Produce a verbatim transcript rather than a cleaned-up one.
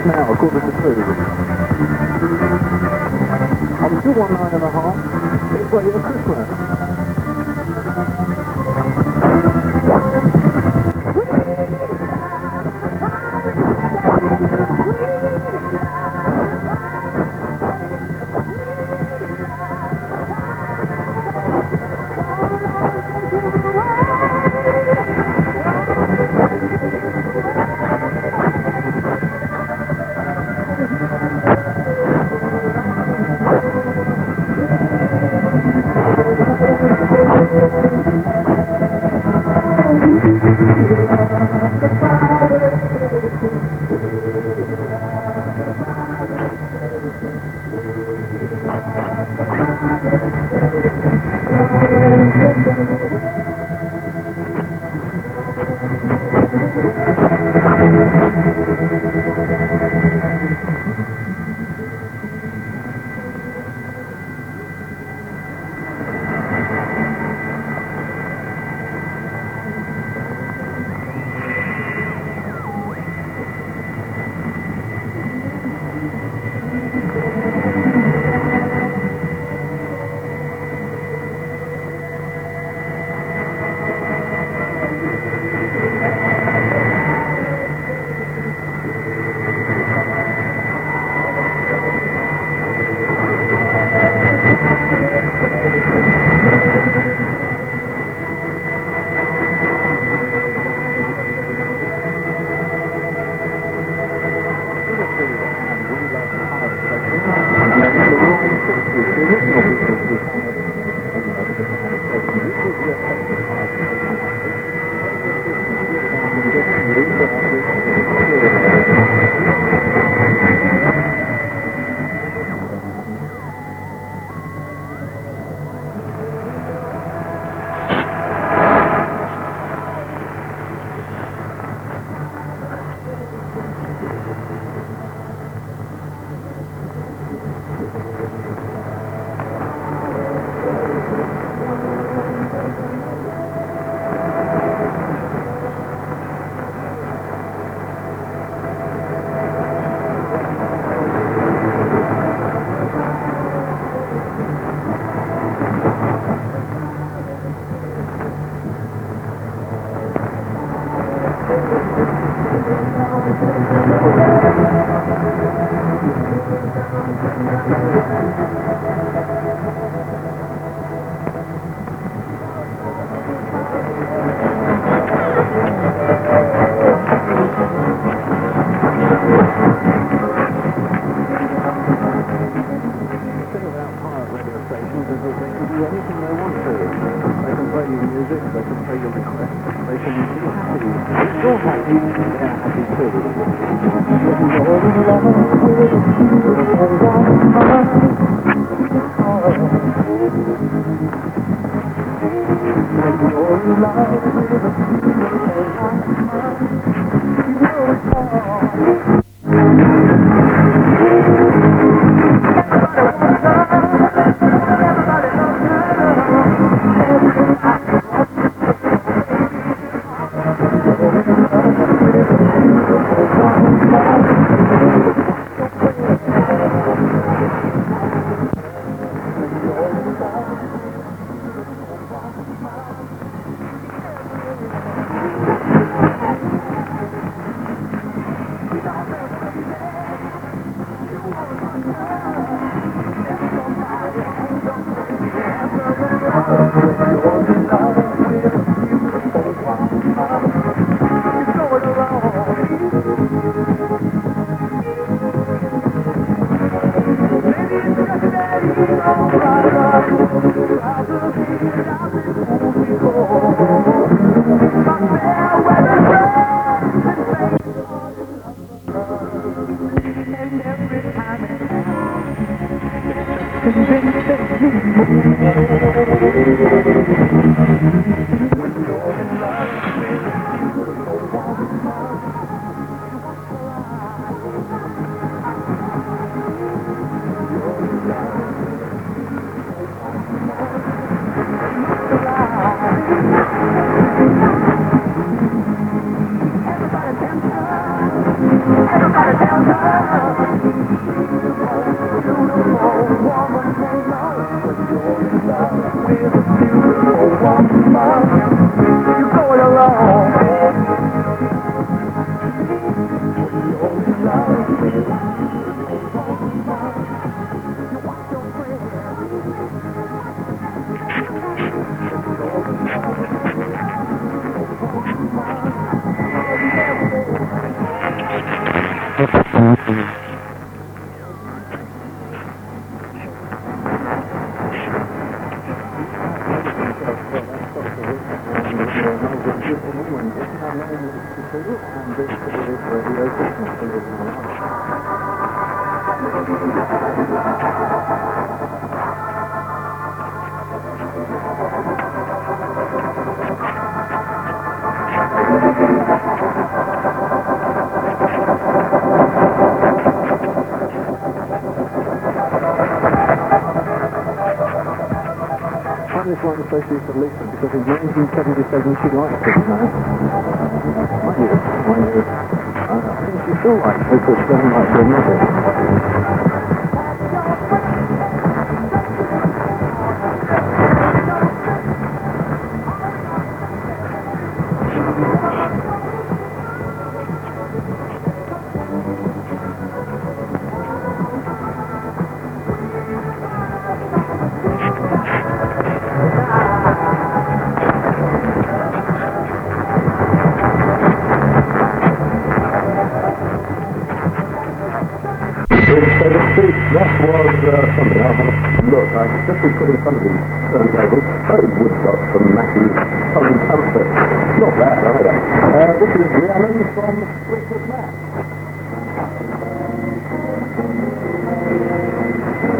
Just now, according to two. I'm still one nine and a half. It's like your Christmas. Everybody down, beautiful woman. Isn't her name Cecilia? And this is Radio Christmas television. This one associated with Lisa because in nineteen seventy-seven she liked it, you know. Might you? Might you? Uh, I think she still likes it, but she doesn't like her music. That was uh, something I had a look. I just been put in front of these turntables. Oh, Woodstock from Matthew Colin Comfort. Not bad either. Uh, this is Rhiannon from Fleetwood Mac.